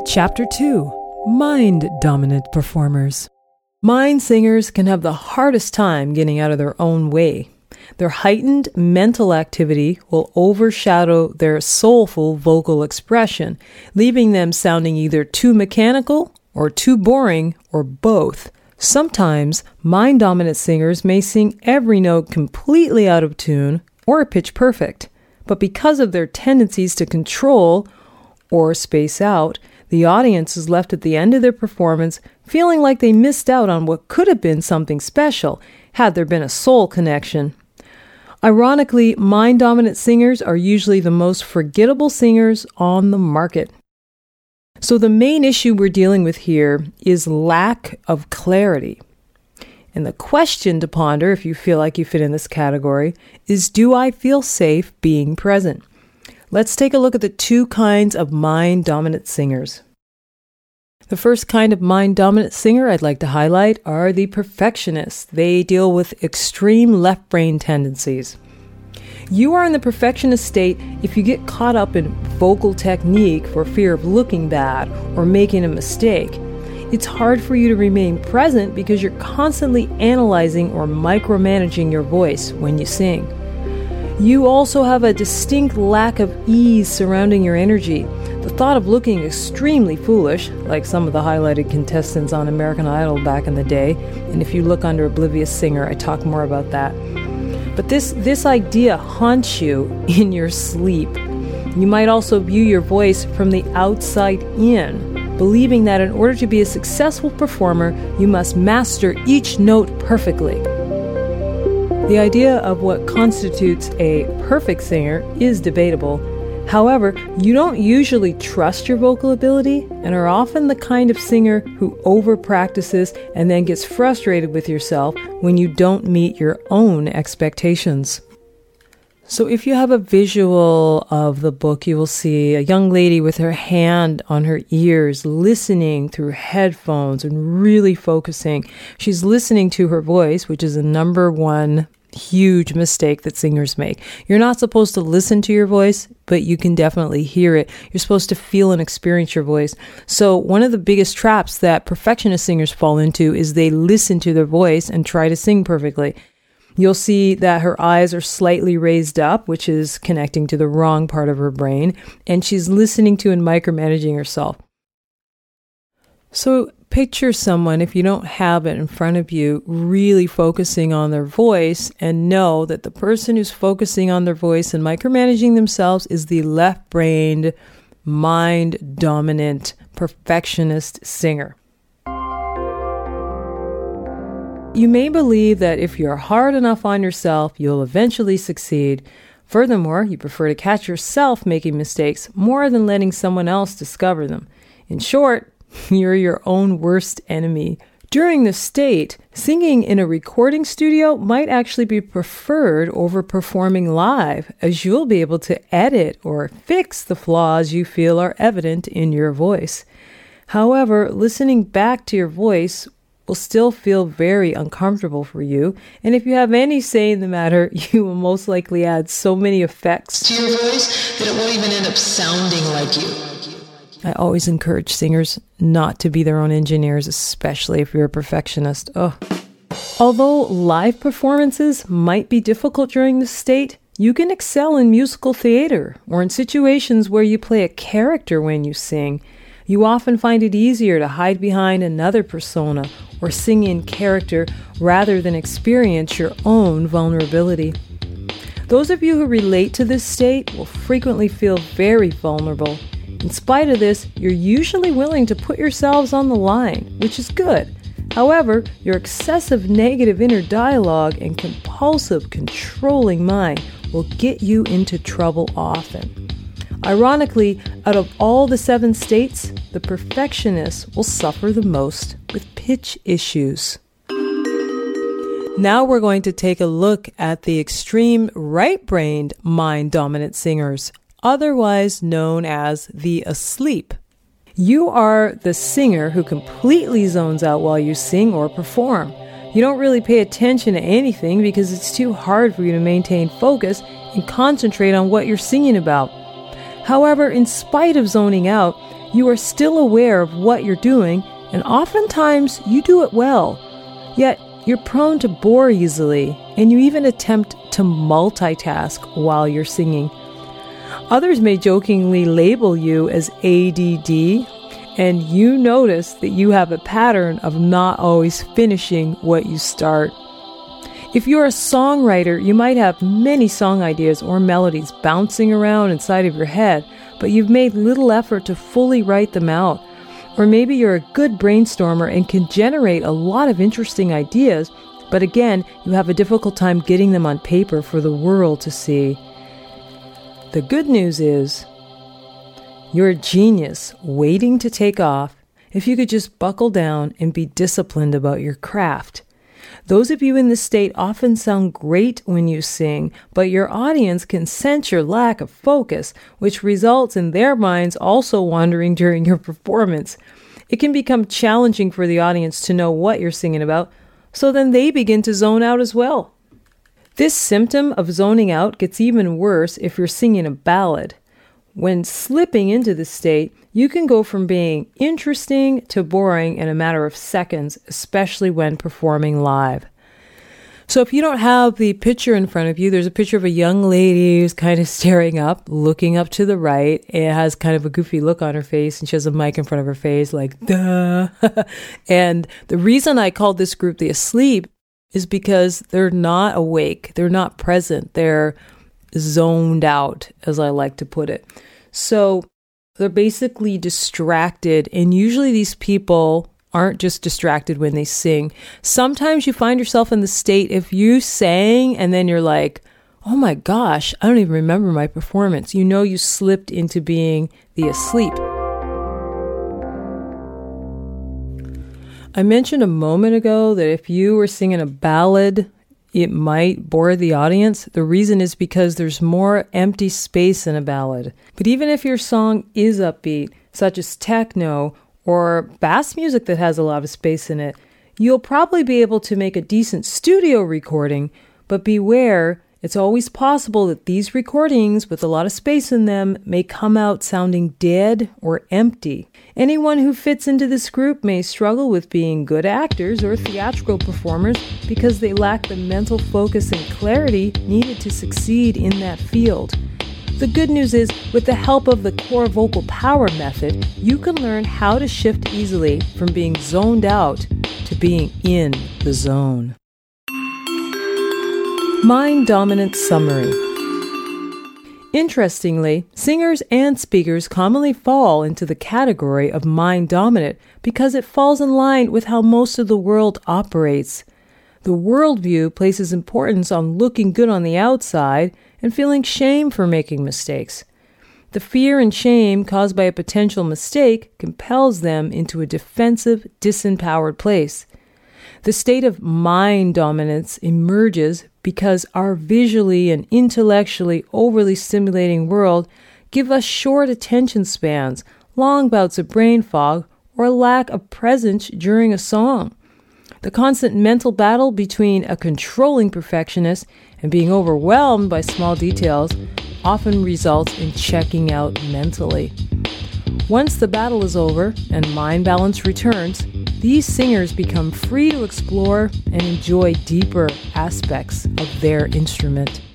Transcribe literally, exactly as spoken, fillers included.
Chapter two. Mind-Dominant Performers. Mind singers can have the hardest time getting out of their own way. Their heightened mental activity will overshadow their soulful vocal expression, leaving them sounding either too mechanical or too boring or both. Sometimes, mind-dominant singers may sing every note completely out of tune or pitch perfect, but because of their tendencies to control or space out, the audience is left at the end of their performance feeling like they missed out on what could have been something special had there been a soul connection. Ironically, mind-dominant singers are usually the most forgettable singers on the market. So the main issue we're dealing with here is lack of clarity. And the question to ponder, if you feel like you fit in this category, is, do I feel safe being present? Let's take a look at the two kinds of mind-dominant singers. The first kind of mind-dominant singer I'd like to highlight are the perfectionists. They deal with extreme left brain tendencies. You are in the perfectionist state if you get caught up in vocal technique for fear of looking bad or making a mistake. It's hard for you to remain present because you're constantly analyzing or micromanaging your voice when you sing. You also have a distinct lack of ease surrounding your energy. The thought of looking extremely foolish, like some of the highlighted contestants on American Idol back in the day, and if you look under Oblivious Singer, I talk more about that. But this, this idea haunts you in your sleep. You might also view your voice from the outside in, believing that in order to be a successful performer, you must master each note perfectly. The idea of what constitutes a perfect singer is debatable. However, you don't usually trust your vocal ability and are often the kind of singer who over-practices and then gets frustrated with yourself when you don't meet your own expectations. So if you have a visual of the book, you will see a young lady with her hand on her ears, listening through headphones and really focusing. She's listening to her voice, which is a number one huge mistake that singers make. You're not supposed to listen to your voice, but you can definitely hear it. You're supposed to feel and experience your voice. So one of the biggest traps that perfectionist singers fall into is they listen to their voice and try to sing perfectly. You'll see that her eyes are slightly raised up, which is connecting to the wrong part of her brain, and she's listening to and micromanaging herself. So picture someone, if you don't have it in front of you, really focusing on their voice, and know that the person who's focusing on their voice and micromanaging themselves is the left-brained, mind-dominant, perfectionist singer. You may believe that if you're hard enough on yourself, you'll eventually succeed. Furthermore, you prefer to catch yourself making mistakes more than letting someone else discover them. In short, you're your own worst enemy. During this state, singing in a recording studio might actually be preferred over performing live, as you'll be able to edit or fix the flaws you feel are evident in your voice. However, listening back to your voice will still feel very uncomfortable for you, and if you have any say in the matter, you will most likely add so many effects to your voice that it won't even end up sounding like you. I always encourage singers not to be their own engineers, especially if you're a perfectionist. Ugh. Although live performances might be difficult during this state, you can excel in musical theater or in situations where you play a character when you sing. You often find it easier to hide behind another persona or sing in character rather than experience your own vulnerability. Those of you who relate to this state will frequently feel very vulnerable. In spite of this, you're usually willing to put yourselves on the line, which is good. However, your excessive negative inner dialogue and compulsive, controlling mind will get you into trouble often. Ironically, out of all the seven states, the perfectionists will suffer the most with pitch issues. Now we're going to take a look at the extreme right-brained mind-dominant singers, otherwise known as the asleep. You are the singer who completely zones out while you sing or perform. You don't really pay attention to anything because it's too hard for you to maintain focus and concentrate on what you're singing about. However, in spite of zoning out, You are still aware of what you're doing, and oftentimes you do it well. Yet, you're prone to bore easily, and you even attempt to multitask while you're singing. Others may jokingly label you as A D D, and you notice that you have a pattern of not always finishing what you start. If you're a songwriter, you might have many song ideas or melodies bouncing around inside of your head, but you've made little effort to fully write them out. Or maybe you're a good brainstormer and can generate a lot of interesting ideas, but again, you have a difficult time getting them on paper for the world to see. The good news is, you're a genius waiting to take off if you could just buckle down and be disciplined about your craft. Those of you in this state often sound great when you sing, but your audience can sense your lack of focus, which results in their minds also wandering during your performance. It can become challenging for the audience to know what you're singing about, so then they begin to zone out as well. This symptom of zoning out gets even worse if you're singing a ballad. When slipping into this state, you can go from being interesting to boring in a matter of seconds, especially when performing live. So if you don't have the picture in front of you, there's a picture of a young lady who's kind of staring up, looking up to the right. It has kind of a goofy look on her face, and she has a mic in front of her face, like, duh. And the reason I called this group the Asleep is because they're not awake. They're not present. They're zoned out, as I like to put it. So they're basically distracted, and usually these people aren't just distracted when they sing. Sometimes you find yourself in the state if you sang and then you're like, oh my gosh, I don't even remember my performance. You know you slipped into being the asleep. I mentioned a moment ago that if you were singing a ballad, it might bore the audience. The reason is because there's more empty space in a ballad. But even if your song is upbeat, such as techno or bass music that has a lot of space in it, you'll probably be able to make a decent studio recording, but beware, it's always possible that these recordings with a lot of space in them may come out sounding dead or empty. Anyone who fits into this group may struggle with being good actors or theatrical performers because they lack the mental focus and clarity needed to succeed in that field. The good news is, with the help of the core vocal power method, you can learn how to shift easily from being zoned out to being in the zone. Mind Dominant Summary. Interestingly, singers and speakers commonly fall into the category of mind dominant because it falls in line with how most of the world operates. The worldview places importance on looking good on the outside and feeling shame for making mistakes. The fear and shame caused by a potential mistake compels them into a defensive, disempowered place. The state of mind dominance emerges because our visually and intellectually overly stimulating world give us short attention spans, long bouts of brain fog, or a lack of presence during a song. The constant mental battle between a controlling perfectionist and being overwhelmed by small details often results in checking out mentally. Once the battle is over and mind balance returns, these singers become free to explore and enjoy deeper aspects of their instrument.